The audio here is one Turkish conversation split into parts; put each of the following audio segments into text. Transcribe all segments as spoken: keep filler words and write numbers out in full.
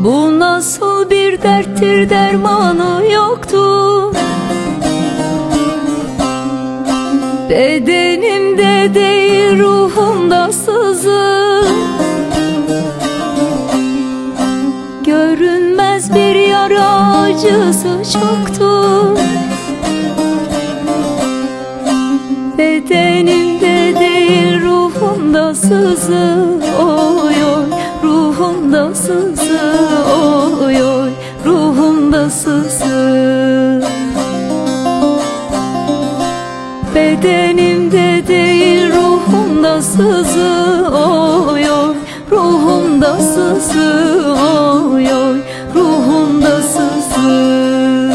Bu nasıl bir derttir, dermanı yoktur. Bedenimde değil ruhumda sızı, görünmez bir yara, acısı çoktur. Bedenimde değil ruhumda sızı, oy oy ruhumda sızı, oy oy ruhumda sızı. Bedenimde değil ruhumda sızı, oy oy ruhumda sızı, oy oy ruhumda sızı.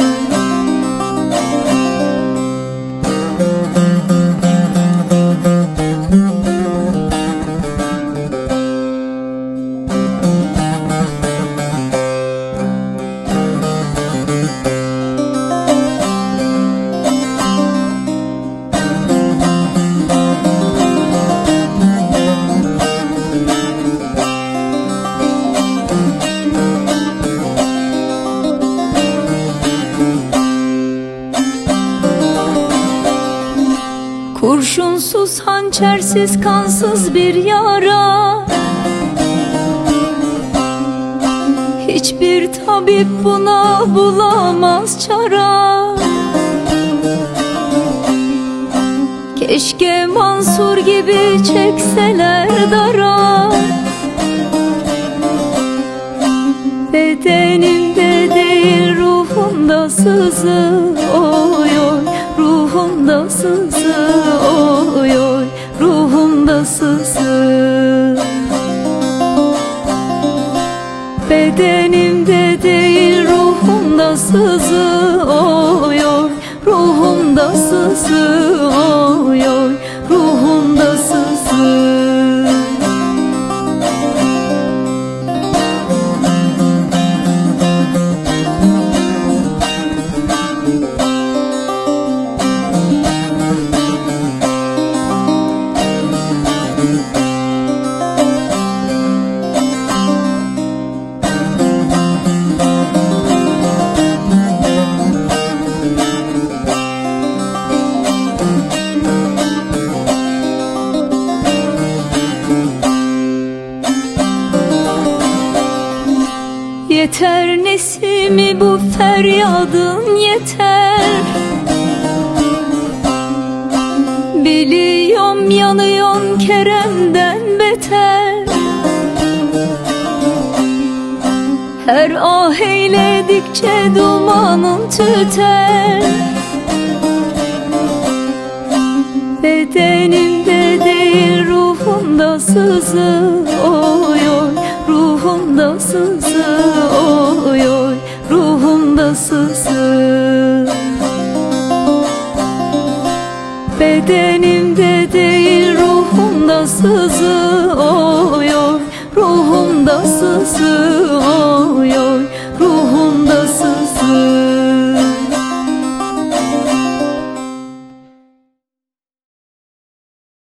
Kurşunsuz, hançersiz, kansız bir yara, hiçbir tabip buna bulamaz çara. Keşke Mansur gibi çekseler dara. Bedenimde değil ruhumda sızı, oy oy ruhumda sızı, oy oy ruhumda sızı. Bedenimde değil ruhumda sızı, oy oy ruhumda sızı, oy oy ruhumda sızı. Yeter nesimi bu feryadın yeter. Biliyorum yanıyorsun Kerem'den beter. Her ah eyledikçe dumanın tüter. Bedenimde değil ruhumda sızı, oy oy ruhumda sızı, oy oy ruhumda sızı. Bedenimde değil ruhumda sızı, oy oy ruhumda sızı,